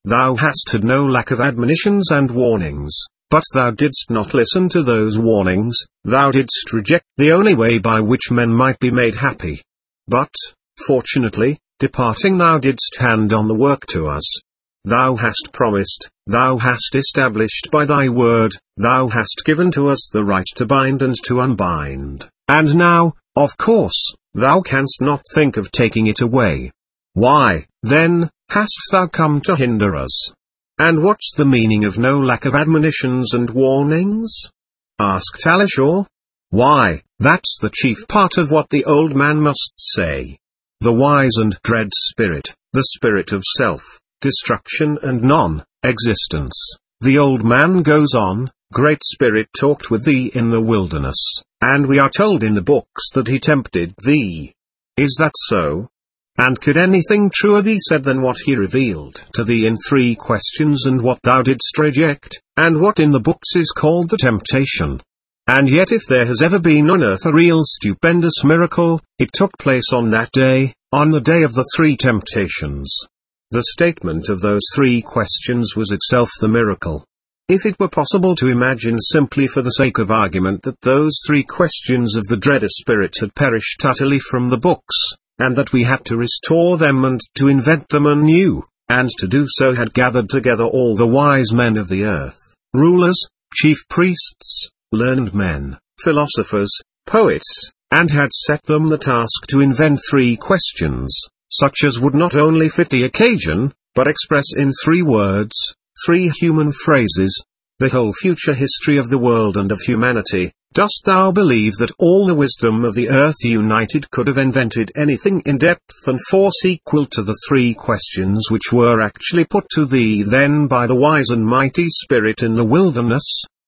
thou hast had no lack of admonitions and warnings, but thou didst not listen to those warnings, thou didst reject the only way by which men might be made happy. But, fortunately, departing thou didst hand on the work to us. Thou hast promised, thou hast established by thy word, thou hast given to us the right to bind and to unbind, and now, of course, thou canst not think of taking it away. Why, then, hast thou come to hinder us? And what's the meaning of no lack of admonitions and warnings? Asked Alisher. Why, that's the chief part of what the old man must say. The wise and dread spirit, the spirit of self-destruction and non-existence. The old man goes on, Great Spirit talked with thee in the wilderness, and we are told in the books that he tempted thee. Is that so? And could anything truer be said than what he revealed to thee in 3 questions and what thou didst reject, and what in the books is called the temptation? And yet if there has ever been on earth a real stupendous miracle, it took place on that day, on the day of the 3 temptations. The statement of those 3 questions was itself the miracle. If it were possible to imagine simply for the sake of argument that those 3 questions of the dread spirit had perished utterly from the books, and that we had to restore them and to invent them anew, and to do so had gathered together all the wise men of the earth, rulers, chief priests, learned men, philosophers, poets, and had set them the task to invent 3 questions, such as would not only fit the occasion, but express in 3 words, 3 human phrases, the whole future history of the world and of humanity. Dost thou believe that all the wisdom of the earth united could have invented anything in depth and force equal to the 3 questions which were actually put to thee then by the wise and mighty Spirit in the wilderness?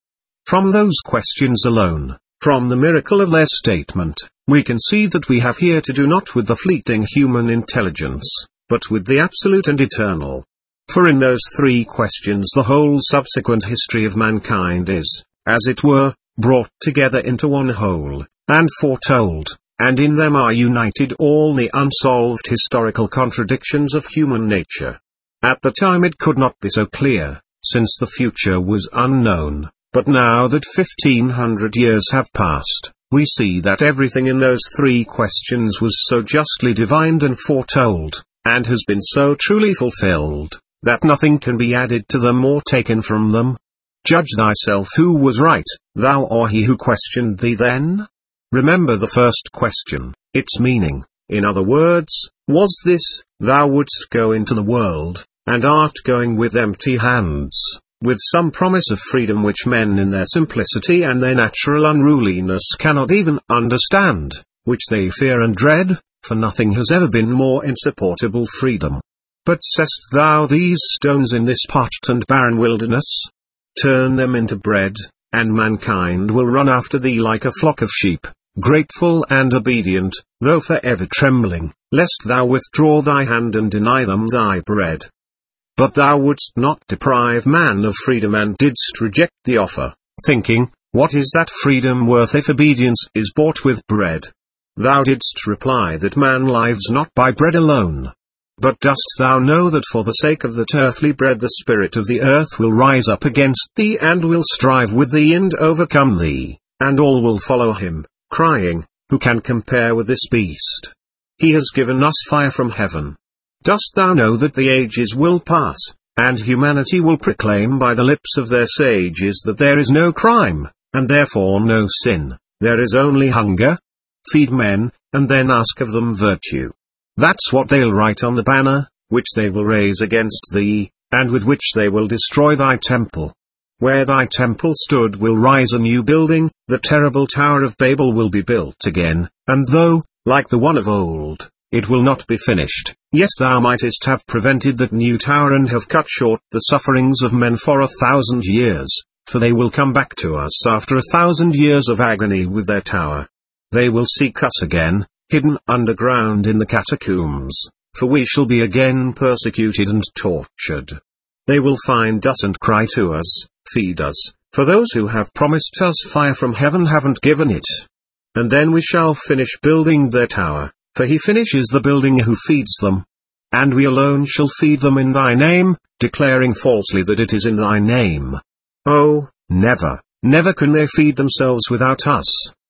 From those questions alone, from the miracle of their statement, we can see that we have here to do not with the fleeting human intelligence, but with the absolute and eternal. For in those 3 questions the whole subsequent history of mankind is, as it were, brought together into one whole, and foretold, and in them are united all the unsolved historical contradictions of human nature. At the time it could not be so clear, since the future was unknown, but now that 1500 years have passed, we see that everything in those 3 questions was so justly divined and foretold, and has been so truly fulfilled, that nothing can be added to them or taken from them. Judge thyself who was right, thou or he who questioned thee then? Remember the first question, its meaning, in other words, was this, thou wouldst go into the world, and art going with empty hands, with some promise of freedom which men in their simplicity and their natural unruliness cannot even understand, which they fear and dread, for nothing has ever been more insupportable freedom. But sayest thou these stones in this parched and barren wilderness? Turn them into bread, and mankind will run after thee like a flock of sheep, grateful and obedient, though forever trembling, lest thou withdraw thy hand and deny them thy bread. But thou wouldst not deprive man of freedom and didst reject the offer, thinking, what is that freedom worth if obedience is bought with bread? Thou didst reply that man lives not by bread alone. But dost thou know that for the sake of that earthly bread the spirit of the earth will rise up against thee and will strive with thee and overcome thee, and all will follow him, crying, who can compare with this beast? He has given us fire from heaven. Dost thou know that the ages will pass, and humanity will proclaim by the lips of their sages that there is no crime, and therefore no sin, there is only hunger? Feed men, and then ask of them virtue. That's what they'll write on the banner, which they will raise against thee, and with which they will destroy thy temple. Where thy temple stood will rise a new building, the terrible Tower of Babel will be built again, and though, like the one of old, it will not be finished, yes thou mightest have prevented that new tower and have cut short the sufferings of men for 1,000 years, for they will come back to us after 1,000 years of agony with their tower. They will seek us again, hidden underground in the catacombs, for we shall be again persecuted and tortured. They will find us and cry to us, feed us, for those who have promised us fire from heaven haven't given it. And then we shall finish building their tower, for he finishes the building who feeds them. and we alone shall feed them in thy name, declaring falsely that it is in thy name. Oh, never, never can they feed themselves without us.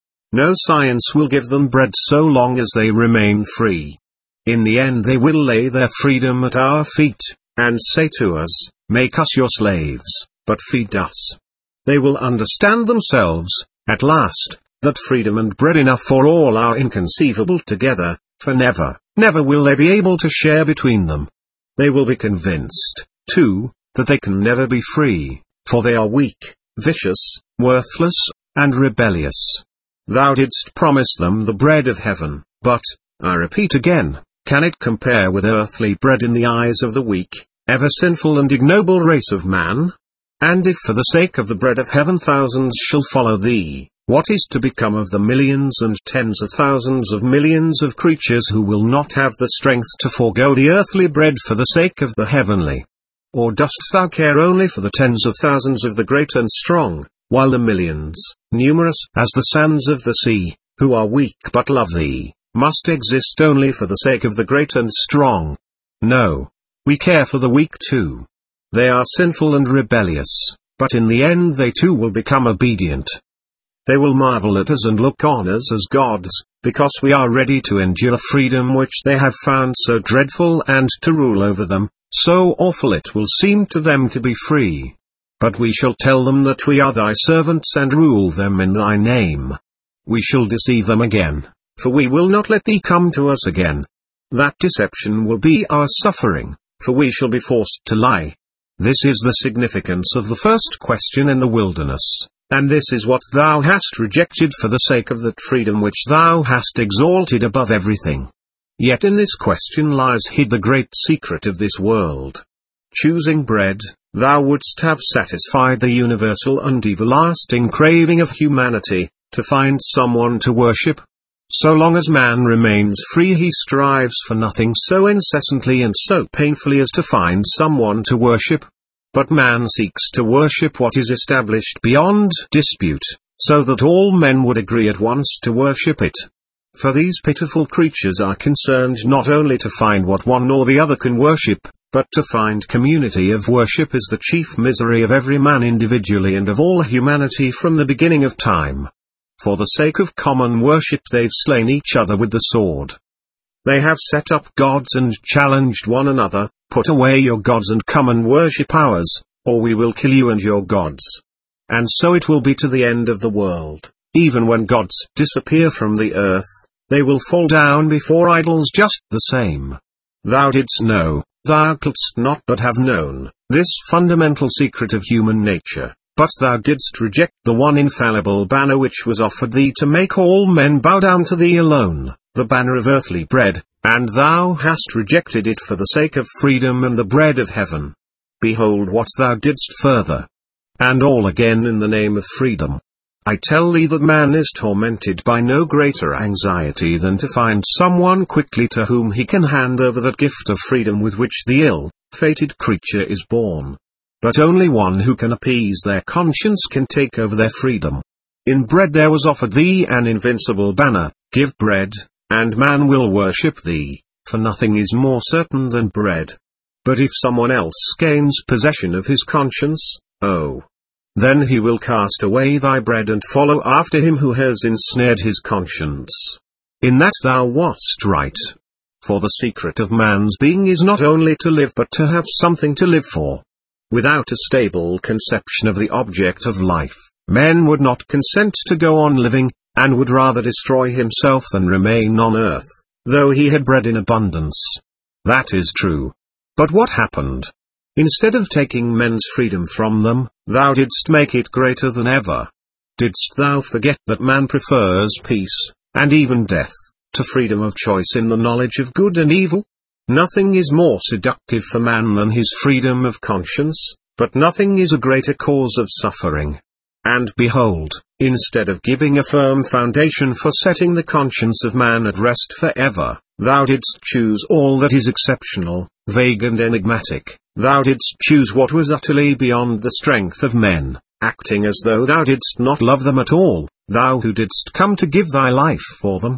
No science will give them bread so long as they remain free. In the end they will lay their freedom at our feet, and say to us, make us your slaves, but feed us. They will understand themselves, at last, that freedom and bread enough for all are inconceivable together, for never, never will they be able to share between them. They will be convinced, too, that they can never be free, for they are weak, vicious, worthless, and rebellious. Thou didst promise them the bread of heaven, but, I repeat again, can it compare with earthly bread in the eyes of the weak, ever sinful and ignoble race of man? And if for the sake of the bread of heaven thousands shall follow thee, what is to become of the millions and tens of thousands of millions of creatures who will not have the strength to forego the earthly bread for the sake of the heavenly? Or dost thou care only for the tens of thousands of the great and strong, while the millions, numerous as the sands of the sea, who are weak but love thee, must exist only for the sake of the great and strong? No. We care for the weak too. They are sinful and rebellious, but in the end they too will become obedient. They will marvel at us and look on us as gods, because we are ready to endure the freedom which they have found so dreadful and to rule over them, so awful it will seem to them to be free. But we shall tell them that we are thy servants and rule them in thy name. We shall deceive them again, for we will not let thee come to us again. That deception will be our suffering, for we shall be forced to lie. This is the significance of the first question in the wilderness, and this is what thou hast rejected for the sake of that freedom which thou hast exalted above everything. Yet in this question lies hid the great secret of this world. Choosing bread, thou wouldst have satisfied the universal and everlasting craving of humanity, to find someone to worship. So long as man remains free he strives for nothing so incessantly and so painfully as to find someone to worship. But man seeks to worship what is established beyond dispute, so that all men would agree at once to worship it. For these pitiful creatures are concerned not only to find what one or the other can worship, but to find community of worship is the chief misery of every man individually and of all humanity from the beginning of time. For the sake of common worship they've slain each other with the sword. They have set up gods and challenged one another, put away your gods and come and worship ours, or we will kill you and your gods. And so it will be to the end of the world. Even when gods disappear from the earth, they will fall down before idols just the same. Thou didst know, thou couldst not but have known, this fundamental secret of human nature. But thou didst reject the one infallible banner which was offered thee to make all men bow down to thee alone, the banner of earthly bread, and thou hast rejected it for the sake of freedom and the bread of heaven. Behold what thou didst further. And all again in the name of freedom. I tell thee that man is tormented by no greater anxiety than to find someone quickly to whom he can hand over that gift of freedom with which the ill-fated creature is born. But only one who can appease their conscience can take over their freedom. In bread there was offered thee an invincible banner, give bread, and man will worship thee, for nothing is more certain than bread. But if someone else gains possession of his conscience, oh, then he will cast away thy bread and follow after him who has ensnared his conscience. In that thou wast right. For the secret of man's being is not only to live but to have something to live for. Without a stable conception of the object of life, man would not consent to go on living, and would rather destroy himself than remain on earth, though he had bread in abundance. That is true. But what happened? Instead of taking men's freedom from them, thou didst make it greater than ever. Didst thou forget that man prefers peace, and even death, to freedom of choice in the knowledge of good and evil? Nothing is more seductive for man than his freedom of conscience, but nothing is a greater cause of suffering. And behold, instead of giving a firm foundation for setting the conscience of man at rest forever, thou didst choose all that is exceptional, vague and enigmatic. Thou didst choose what was utterly beyond the strength of men, acting as though thou didst not love them at all, thou who didst come to give thy life for them.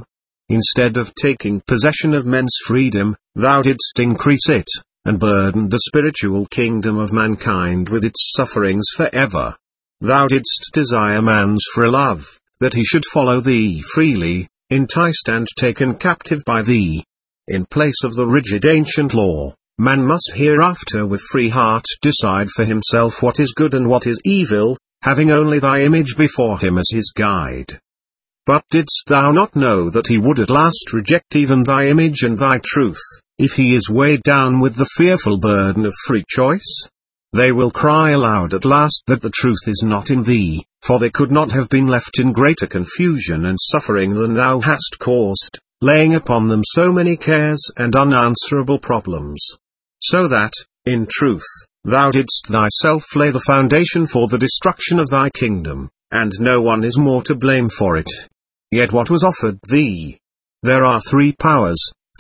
instead of taking possession of men's freedom, thou didst increase it, and burdened the spiritual kingdom of mankind with its sufferings forever. Thou didst desire man's free love, that he should follow thee freely, enticed and taken captive by thee. In place of the rigid ancient law, man must hereafter with free heart decide for himself what is good and what is evil, having only thy image before him as his guide. But didst thou not know that he would at last reject even thy image and thy truth, if he is weighed down with the fearful burden of free choice? They will cry aloud at last that the truth is not in thee, for they could not have been left in greater confusion and suffering than thou hast caused, laying upon them so many cares and unanswerable problems. So that, in truth, thou didst thyself lay the foundation for the destruction of thy kingdom, and no one is more to blame for it. Yet what was offered thee? There are three powers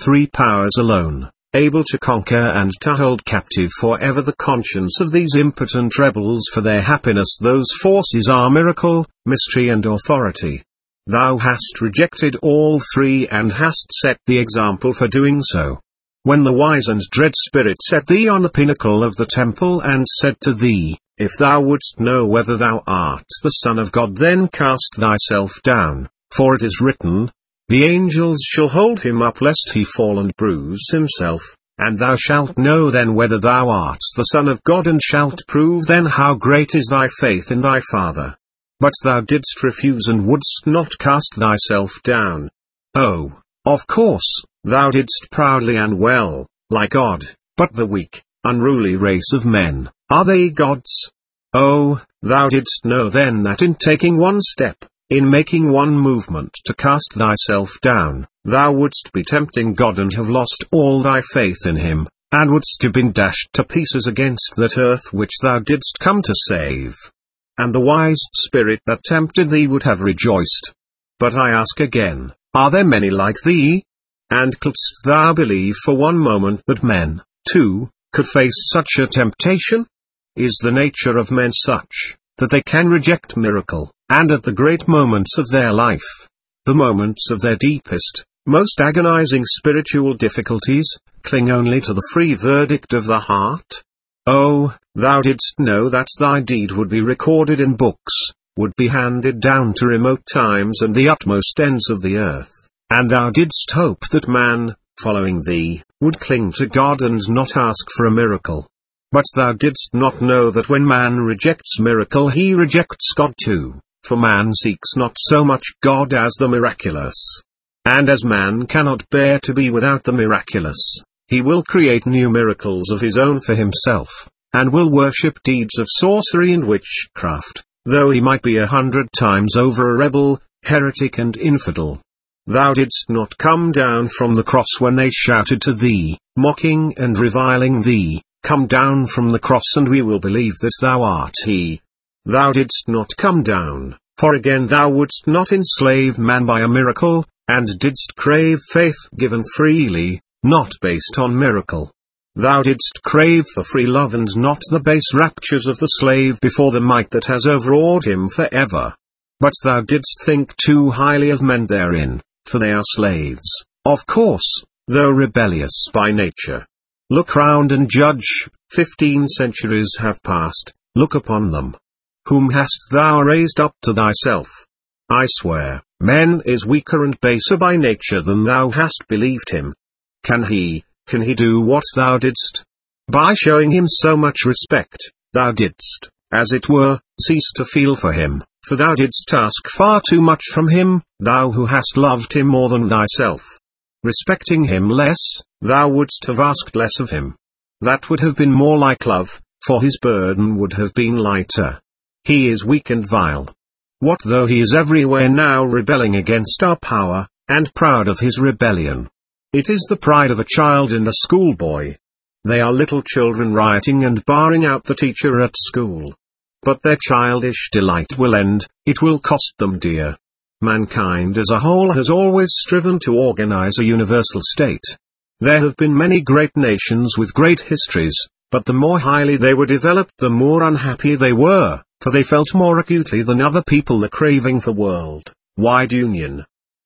alone, able to conquer and to hold captive forever the conscience of these impotent rebels for their happiness. Those forces are miracle, mystery and authority. Thou hast rejected all three and hast set the example for doing so. When the wise and dread Spirit set thee on the pinnacle of the temple and said to thee, If thou wouldst know whether thou art the Son of God, then cast thyself down, for it is written, The angels shall hold him up lest he fall and bruise himself, and thou shalt know then whether thou art the Son of God, and shalt prove then how great is thy faith in thy Father. But thou didst refuse and wouldst not cast thyself down. Oh, of course, thou didst proudly and well, like God, but the weak, unruly race of men, are they gods? Oh, thou didst know then that in taking one step, in making one movement to cast thyself down, thou wouldst be tempting God and have lost all thy faith in him, and wouldst have been dashed to pieces against that earth which thou didst come to save. And the wise Spirit that tempted thee would have rejoiced. But I ask again, are there many like thee? And couldst thou believe for one moment that men, too, could face such a temptation? Is the nature of men such, that they can reject miracle, and at the great moments of their life, the moments of their deepest, most agonizing spiritual difficulties, cling only to the free verdict of the heart? Oh, thou didst know that thy deed would be recorded in books, would be handed down to remote times and the utmost ends of the earth, and thou didst hope that man, following thee, would cling to God and not ask for a miracle. But thou didst not know that when man rejects miracle he rejects God too, for man seeks not so much God as the miraculous. And as man cannot bear to be without the miraculous, he will create new miracles of his own for himself, and will worship deeds of sorcery and witchcraft, though he might be 100 times over a rebel, heretic and infidel. Thou didst not come down from the cross when they shouted to thee, mocking and reviling thee, Come down from the cross and we will believe that thou art he. Thou didst not come down, for again thou wouldst not enslave man by a miracle, and didst crave faith given freely, not based on miracle. Thou didst crave for free love and not the base raptures of the slave before the might that has overawed him forever. But thou didst think too highly of men therein, for they are slaves, of course, though rebellious by nature. Look round and judge, 15 centuries have passed, look upon them. Whom hast thou raised up to thyself? I swear, man is weaker and baser by nature than thou hast believed him. Can he do what thou didst? By showing him so much respect, thou didst, as it were, cease to feel for him, for thou didst ask far too much from him, thou who hast loved him more than thyself. Respecting him less, thou wouldst have asked less of him. That would have been more like love, for his burden would have been lighter. He is weak and vile. What though he is everywhere now rebelling against our power, and proud of his rebellion? It is the pride of a child and a schoolboy. They are little children rioting and barring out the teacher at school. But their childish delight will end, it will cost them dear. Mankind as a whole has always striven to organize a universal state. There have been many great nations with great histories, but the more highly they were developed the more unhappy they were, for they felt more acutely than other people the craving for world-wide union.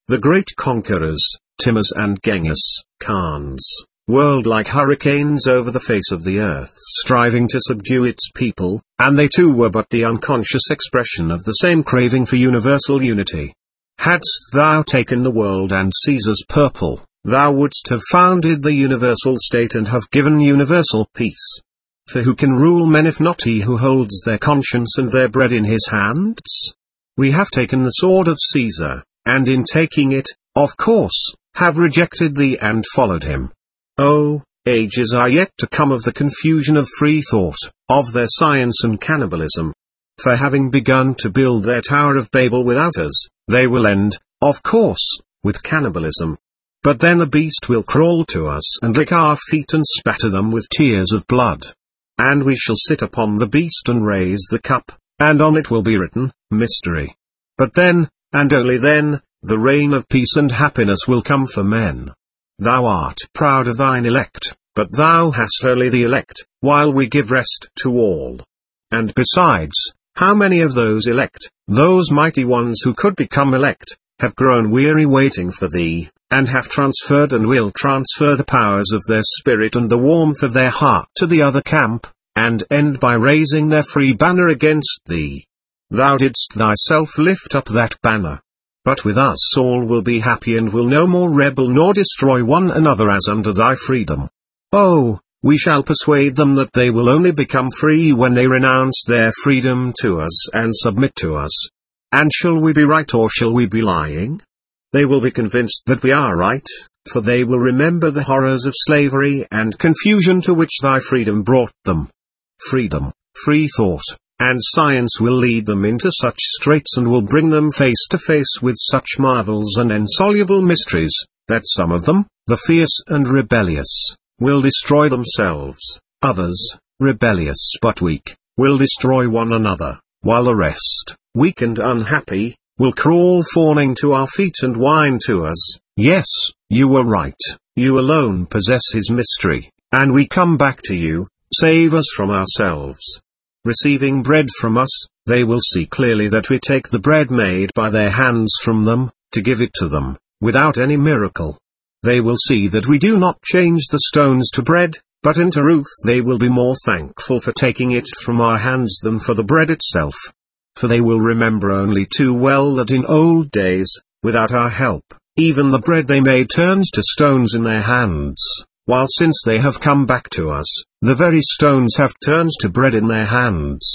The great conquerors, Timurs and Genghis Khans, whirled like hurricanes over the face of the earth, striving to subdue its people, and they too were but the unconscious expression of the same craving for universal unity. Hadst thou taken the world and Caesar's purple, thou wouldst have founded the universal state and have given universal peace. For who can rule men if not he who holds their conscience and their bread in his hands? We have taken the sword of Caesar, and in taking it, of course, have rejected thee and followed him. Oh, ages are yet to come of the confusion of free thought, of their science and cannibalism. For having begun to build their Tower of Babel without us, they will end, of course, with cannibalism. But then a beast will crawl to us and lick our feet and spatter them with tears of blood. And we shall sit upon the beast and raise the cup, and on it will be written, Mystery. But then, and only then, the reign of peace and happiness will come for men. Thou art proud of thine elect, but thou hast only the elect, while we give rest to all. And besides, how many of those elect, those mighty ones who could become elect, have grown weary waiting for thee, and have transferred and will transfer the powers of their spirit and the warmth of their heart to the other camp, and end by raising their free banner against thee. Thou didst thyself lift up that banner. But with us all will be happy and will no more rebel nor destroy one another as under thy freedom. Oh, we shall persuade them that they will only become free when they renounce their freedom to us and submit to us. And shall we be right or shall we be lying? They will be convinced that we are right, for they will remember the horrors of slavery and confusion to which thy freedom brought them. Freedom, free thought, and science will lead them into such straits and will bring them face to face with such marvels and insoluble mysteries, that some of them, the fierce and rebellious, will destroy themselves, others, rebellious but weak, will destroy one another, while the rest, weak and unhappy, will crawl fawning to our feet and whine to us, Yes, you were right, you alone possess his mystery, and we come back to you, save us from ourselves. Receiving bread from us, they will see clearly that we take the bread made by their hands from them, to give it to them, without any miracle. They will see that we do not change the stones to bread, but in truth they will be more thankful for taking it from our hands than for the bread itself. For they will remember only too well that in old days, without our help, even the bread they made turns to stones in their hands. While since they have come back to us, the very stones have turned to bread in their hands.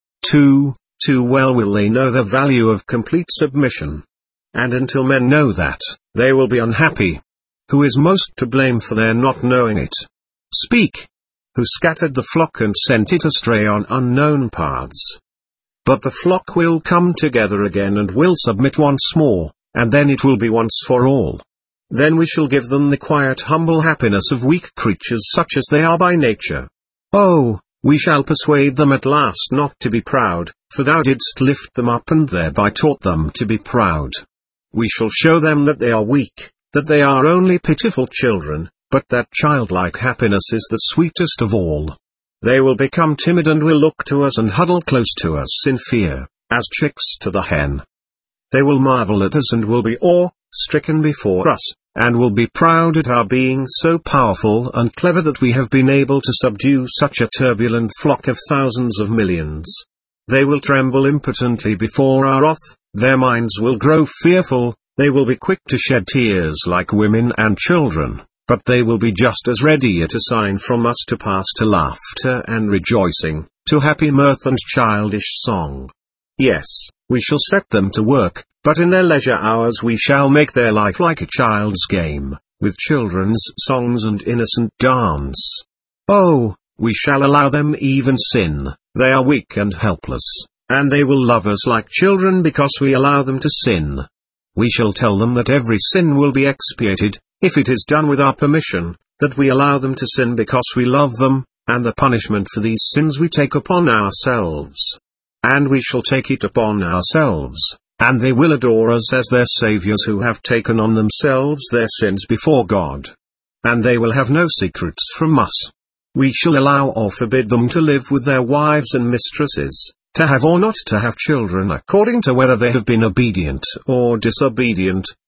Too well will they know the value of complete submission. And until men know that, they will be unhappy. Who is most to blame for their not knowing it? Speak! Who scattered the flock and sent it astray on unknown paths? But the flock will come together again and will submit once more, and then it will be once for all. Then we shall give them the quiet humble happiness of weak creatures such as they are by nature. Oh, we shall persuade them at last not to be proud, for thou didst lift them up and thereby taught them to be proud. We shall show them that they are weak, that they are only pitiful children, but that childlike happiness is the sweetest of all. They will become timid and will look to us and huddle close to us in fear, as chicks to the hen. They will marvel at us and will be awe-stricken before us, and will be proud at our being so powerful and clever that we have been able to subdue such a turbulent flock of thousands of millions. They will tremble impotently before our wrath, their minds will grow fearful, they will be quick to shed tears like women and children, but they will be just as ready at a sign from us to pass to laughter and rejoicing, to happy mirth and childish song. Yes, we shall set them to work, but in their leisure hours we shall make their life like a child's game, with children's songs and innocent dance. Oh, we shall allow them even sin, they are weak and helpless, and they will love us like children because we allow them to sin. We shall tell them that every sin will be expiated, if it is done with our permission, that we allow them to sin because we love them, and the punishment for these sins we take upon ourselves. And we shall take it upon ourselves, and they will adore us as their saviors who have taken on themselves their sins before God. And they will have no secrets from us. We shall allow or forbid them to live with their wives and mistresses, to have or not to have children according to whether they have been obedient or disobedient,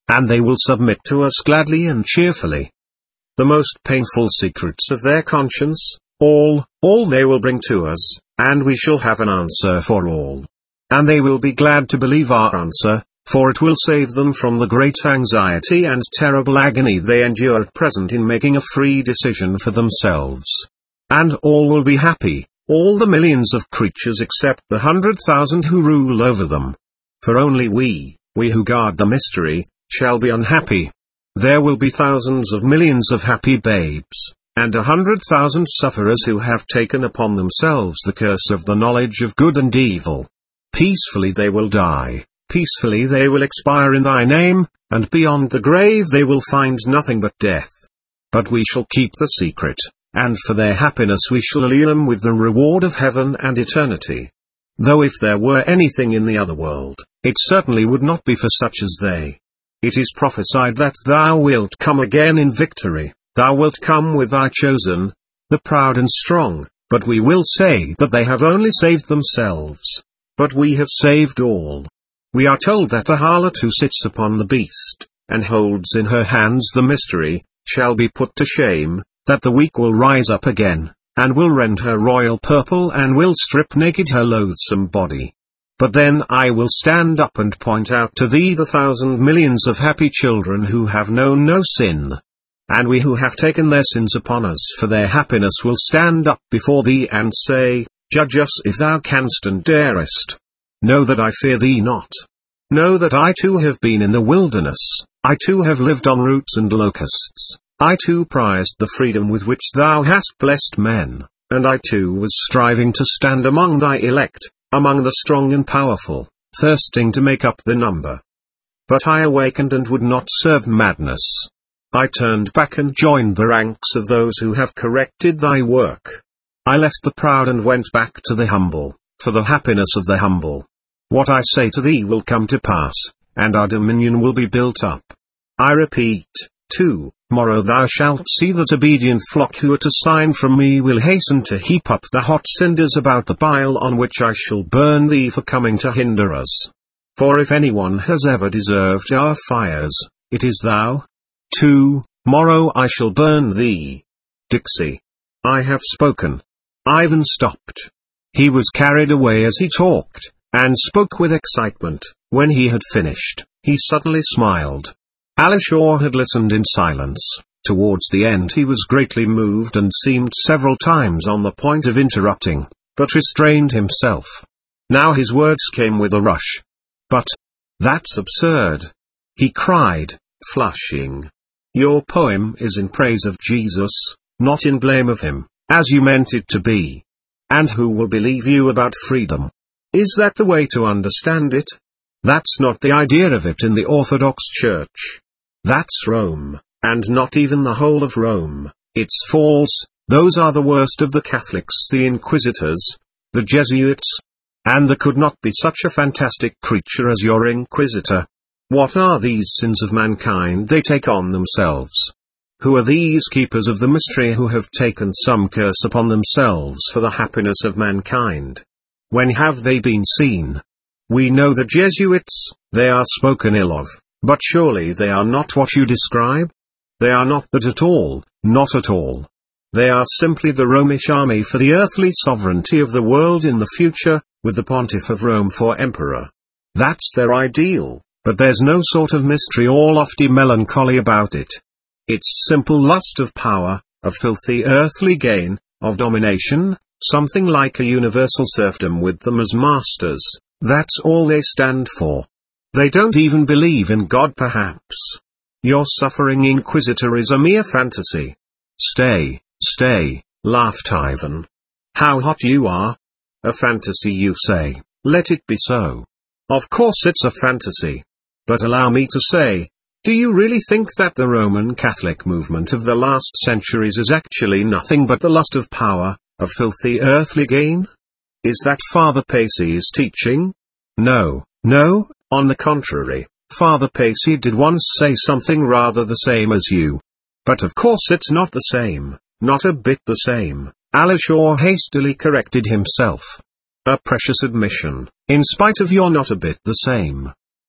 and they will submit to us gladly and cheerfully. The most painful secrets of their conscience, all they will bring to us, and we shall have an answer for all. And they will be glad to believe our answer, for it will save them from the great anxiety and terrible agony they endure at present in making a free decision for themselves. And all will be happy, all the millions of creatures except the 100,000 who rule over them. For only we who guard the mystery, shall be unhappy. There will be thousands of millions of happy babes, and 100,000 sufferers who have taken upon themselves the curse of the knowledge of good and evil. Peacefully they will die, peacefully they will expire in thy name, and beyond the grave they will find nothing but death. But we shall keep the secret, and for their happiness we shall allure them with the reward of heaven and eternity. Though if there were anything in the other world, it certainly would not be for such as they. It is prophesied that thou wilt come again in victory, thou wilt come with thy chosen, the proud and strong, but we will say that they have only saved themselves. But we have saved all. We are told that the harlot who sits upon the beast, and holds in her hands the mystery, shall be put to shame, that the weak will rise up again, and will rend her royal purple and will strip naked her loathsome body. But then I will stand up and point out to thee the 1,000 millions of happy children who have known no sin. And we who have taken their sins upon us for their happiness will stand up before thee and say, Judge us if thou canst and darest. Know that I fear thee not. Know that I too have been in the wilderness, I too have lived on roots and locusts, I too prized the freedom with which thou hast blessed men, and I too was striving to stand among thy elect, among the strong and powerful, thirsting to make up the number. But I awakened and would not serve madness. I turned back and joined the ranks of those who have corrected thy work. I left the proud and went back to the humble, for the happiness of the humble. What I say to thee will come to pass, and our dominion will be built up. I repeat, tomorrow thou shalt see that obedient flock who at a sign from me will hasten to heap up the hot cinders about the pile on which I shall burn thee for coming to hinder us. For if anyone has ever deserved our fires, it is thou. Tomorrow I shall burn thee. Dixie. I have spoken. Ivan stopped. He was carried away as he talked, and spoke with excitement. When he had finished, he suddenly smiled. Alishaw had listened in silence. Towards the end he was greatly moved and seemed several times on the point of interrupting, but restrained himself. Now his words came with a rush. But that's absurd, he cried, flushing. Your poem is in praise of Jesus, not in blame of him, as you meant it to be. And who will believe you about freedom? Is that the way to understand it? That's not the idea of it in the Orthodox Church. That's Rome, and not even the whole of Rome. It's false. Those are the worst of the Catholics, the Inquisitors, the Jesuits. And there could not be such a fantastic creature as your Inquisitor. What are these sins of mankind they take on themselves? Who are these keepers of the mystery who have taken some curse upon themselves for the happiness of mankind? When have they been seen? We know the Jesuits, they are spoken ill of, but surely they are not what you describe? They are not that at all, not at all. They are simply the Romish army for the earthly sovereignty of the world in the future, with the Pontiff of Rome for emperor. That's their ideal, but there's no sort of mystery or lofty melancholy about it. It's simple lust of power, of filthy earthly gain, of domination, something like a universal serfdom with them as masters. That's all they stand for. They don't even believe in God perhaps. Your suffering Inquisitor is a mere fantasy. Stay, laughed Ivan. How hot you are. A fantasy you say, let it be so. Of course it's a fantasy. But allow me to say, do you really think that the Roman Catholic movement of the last centuries is actually nothing but the lust of power, of filthy earthly gain? Is that Father Pacey's teaching? No, on the contrary, Father Pacey did once say something rather the same as you. But of course it's not the same, not a bit the same. Alishaw hastily corrected himself. A precious admission, in spite of your not a bit the same.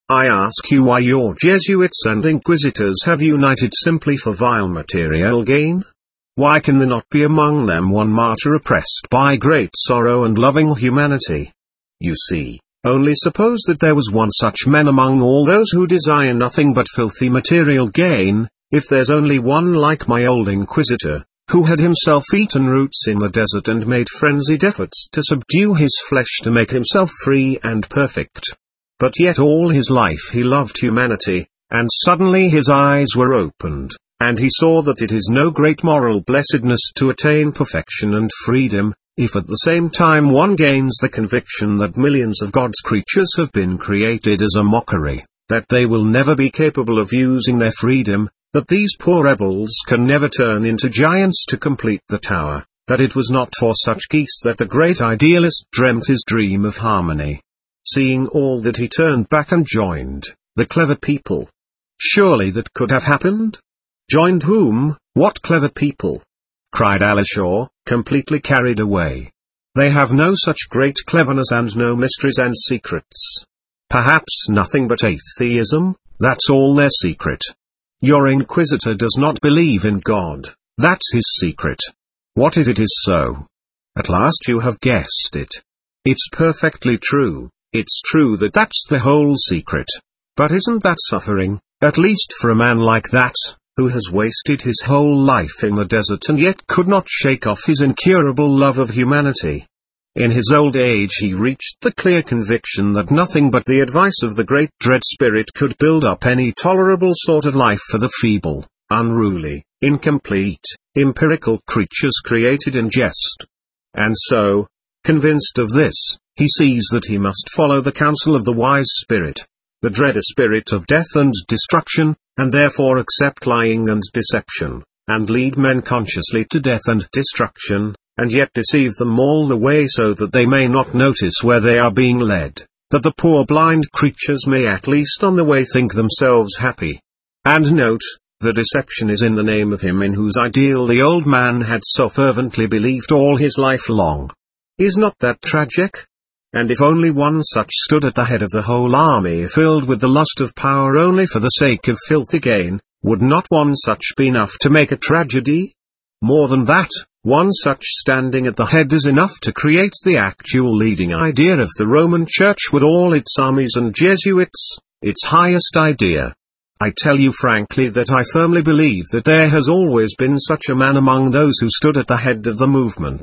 I ask you why your Jesuits and Inquisitors have united simply for vile material gain? Why can there not be among them one martyr oppressed by great sorrow and loving humanity? You see, only suppose that there was one such man among all those who desire nothing but filthy material gain, if there's only one like my old Inquisitor, who had himself eaten roots in the desert and made frenzied efforts to subdue his flesh to make himself free and perfect. But yet all his life he loved humanity, and suddenly his eyes were opened, and he saw that it is no great moral blessedness to attain perfection and freedom, if at the same time one gains the conviction that millions of God's creatures have been created as a mockery, that they will never be capable of using their freedom, that these poor rebels can never turn into giants to complete the tower, that it was not for such geese that the great idealist dreamt his dream of harmony. Seeing all that, he turned back and joined the clever people. Surely that could have happened? Joined whom? What clever people? Cried Alishaw, completely carried away. They have no such great cleverness and no mysteries and secrets. Perhaps nothing but atheism, that's all their secret. Your Inquisitor does not believe in God, that's his secret. What if it is so? At last you have guessed it. It's perfectly true, it's true that that's the whole secret. But isn't that suffering, at least for a man like that, who has wasted his whole life in the desert and yet could not shake off his incurable love of humanity? In his old age he reached the clear conviction that nothing but the advice of the great dread spirit could build up any tolerable sort of life for the feeble, unruly, incomplete, empirical creatures created in jest. And so, convinced of this, he sees that he must follow the counsel of the wise spirit, the dread spirit of death and destruction, and therefore accept lying and deception, and lead men consciously to death and destruction, and yet deceive them all the way so that they may not notice where they are being led, that the poor blind creatures may at least on the way think themselves happy. And note, the deception is in the name of him in whose ideal the old man had so fervently believed all his life long. Is not that tragic? And if only one such stood at the head of the whole army filled with the lust of power only for the sake of filthy gain, would not one such be enough to make a tragedy? More than that, one such standing at the head is enough to create the actual leading idea of the Roman Church with all its armies and Jesuits, its highest idea. I tell you frankly that I firmly believe that there has always been such a man among those who stood at the head of the movement.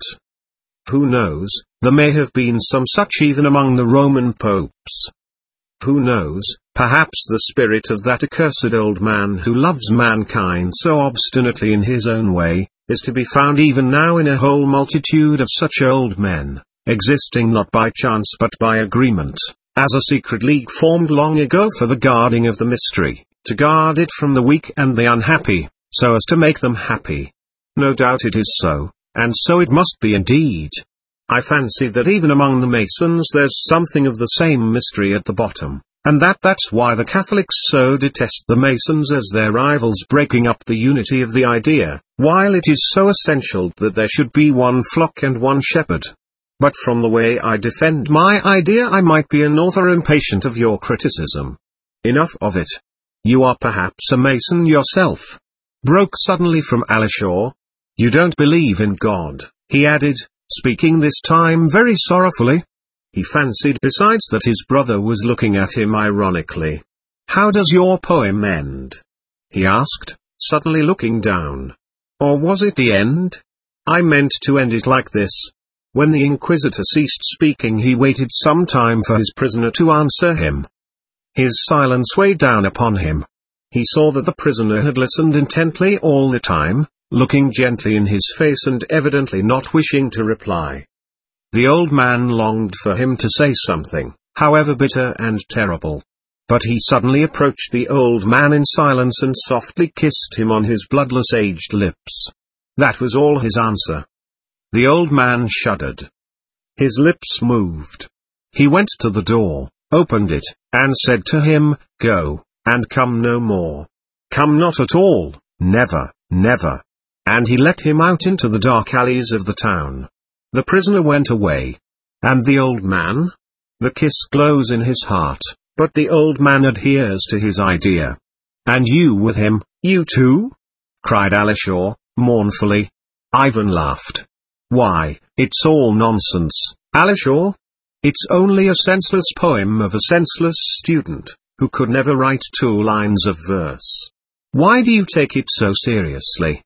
Who knows, there may have been some such even among the Roman popes. Who knows, perhaps the spirit of that accursed old man who loves mankind so obstinately in his own way, is to be found even now in a whole multitude of such old men, existing not by chance but by agreement, as a secret league formed long ago for the guarding of the mystery, to guard it from the weak and the unhappy, so as to make them happy. No doubt it is so, and so it must be indeed. I fancy that even among the Masons there's something of the same mystery at the bottom, and that's why the Catholics so detest the Masons as their rivals, breaking up the unity of the idea, while it is so essential that there should be one flock and one shepherd. But from the way I defend my idea I might be an author impatient of your criticism. Enough of it. You are perhaps a Mason yourself. Broke suddenly from Alishaw. You don't believe in God, he added, speaking this time very sorrowfully. He fancied besides that his brother was looking at him ironically. How does your poem end? He asked, suddenly looking down. Or was it the end? I meant to end it like this. When the Inquisitor ceased speaking he waited some time for his prisoner to answer him. His silence weighed down upon him. He saw that the prisoner had listened intently all the time, looking gently in his face and evidently not wishing to reply. The old man longed for him to say something, however bitter and terrible. But he suddenly approached the old man in silence and softly kissed him on his bloodless aged lips. That was all his answer. The old man shuddered. His lips moved. He went to the door, opened it, and said to him, "Go, and come no more. Come not at all, never, never." And he let him out into the dark alleys of the town. The prisoner went away. And the old man? The kiss glows in his heart, But the old man adheres to his idea. And you with him, you too? Cried Alishaw, mournfully. Ivan laughed. Why, it's all nonsense, Alishaw. It's only a senseless poem of a senseless student, who could never write 2 lines of verse. Why do you take it so seriously?